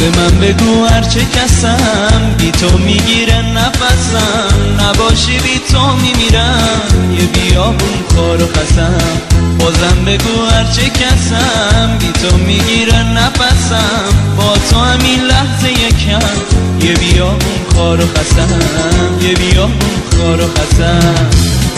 به من بگو هرچه کسم بی تو میگیره نفسم، نباشی بی تو میمیرم یه بیابون خار و خسم. بازم بگو هرچه کسم بی تو میگیره نفسم، با تو همین لحظه یکم یه بیابون خار و خسم، یه بیابون خار و خسم.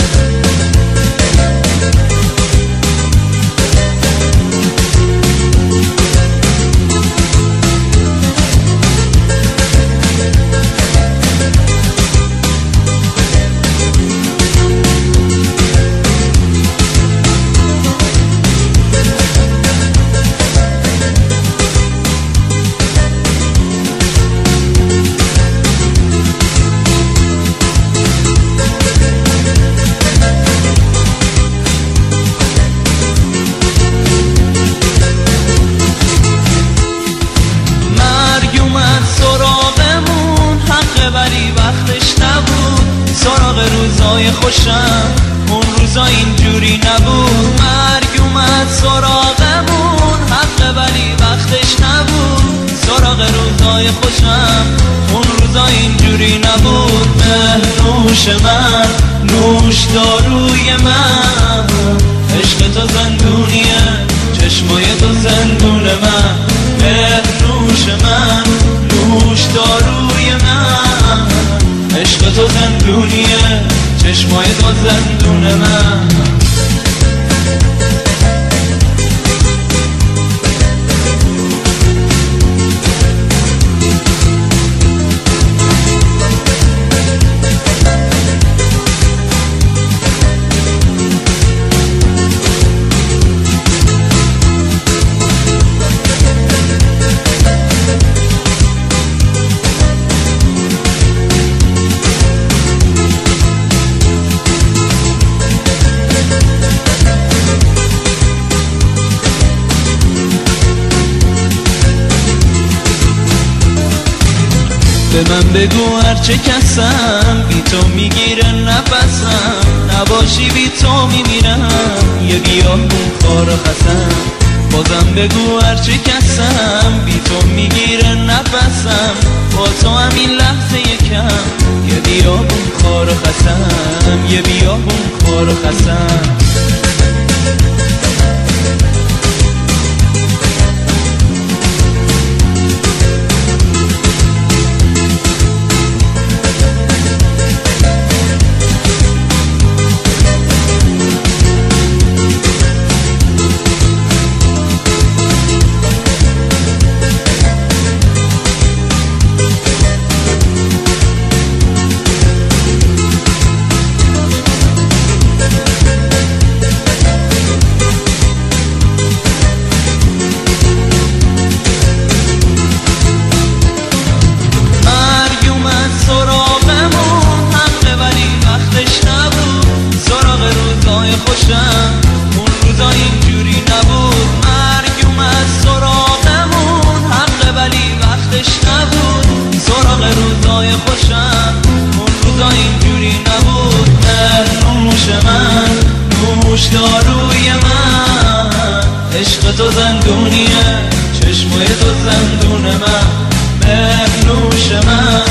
ولی وقتش نبود سراغ روزای خوشم، اون روزا اینجوری نبود. مرگ اومد سراغمون حق ولی وقتش نبود سراغ روزای خوشم، اون روزا اینجوری نبود. نوش من نوش داروی من، عشق تو زندونیه چشمای تو زندون من. نوش من نوش داروی من، عشق تو زندونیه چشمای تو زندون من. به من بگو هرچه کسم بی تو میگیره نفسم، نباشی بی تو میمیرم یه بیابون خار و خسم. بازم بگو هرچه کسم بی تو میگیره نفسم، با تو همین لحظه یکم یه بیابون خار و خسم، یه بیابون خار و خسم. اون روزا اینجوری نبود. مرگ اومد سراغمون حق ولی وقتش نبود سراغ روزای خوشم، اون روزا اینجوری نبود. نوش من نوش داروی من، عشق تو زندونیه چشمای تو زندون من. نوش من